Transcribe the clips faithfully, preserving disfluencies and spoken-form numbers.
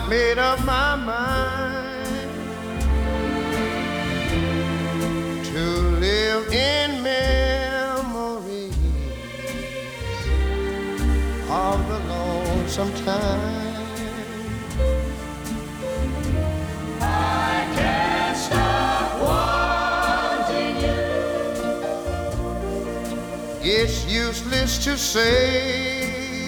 I've made up my mind to live in memories of the lonesome time. I can't stop wanting you. It's useless to say,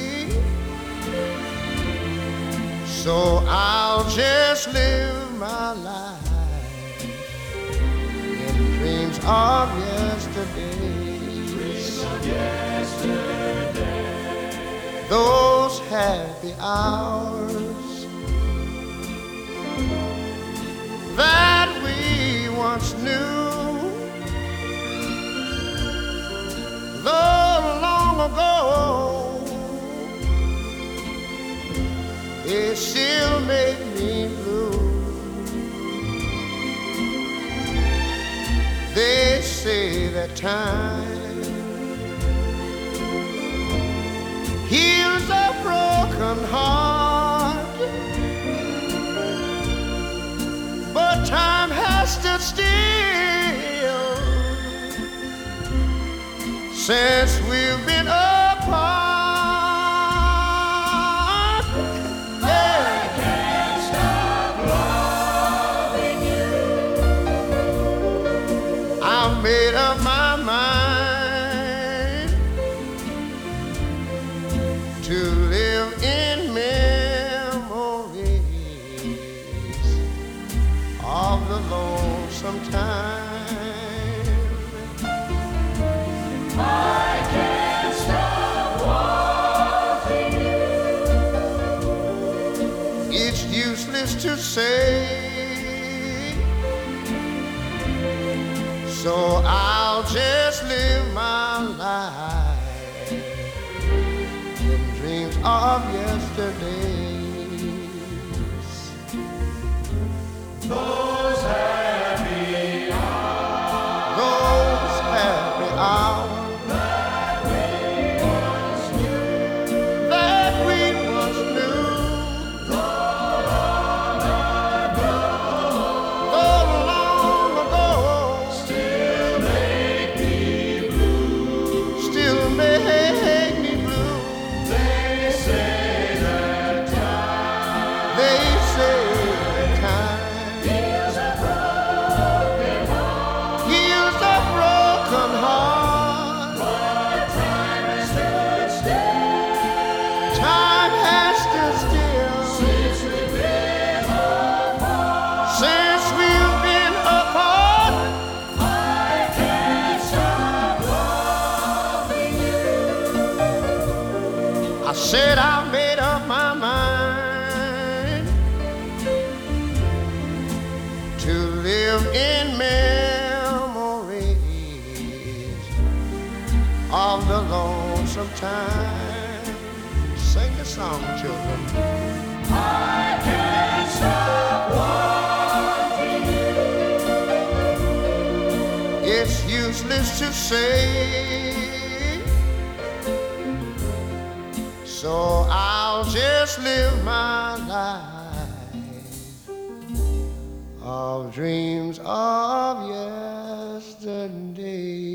so I'll just live my life in dreams of yesterday. Dreams of yesterday. Those happy hours that we once knew, though long ago, they still make me blue. They say that time heals a broken heart, but time has stood still since we've been apart. Made up my mind to live in memories of the lonesome time. I can't stop wanting you. It's useless to say, so I'll just live my life in dreams of yesterdays. Those happy hours, those happy hours that we once knew, that we once knew, though long ago, though long ago, still make me blue. still make me blue. They say that time They say that time heals a broken heart, heals a broken heart. but time has stood still Time has stood still since we've been apart. since we've been apart. I can't stop loving you. I said I made up my mind to live in memories of the lonesome time. Sing the song, children. I can't stop wanting you. It's useless to say, so I'll just live my life of dreams of yesterday.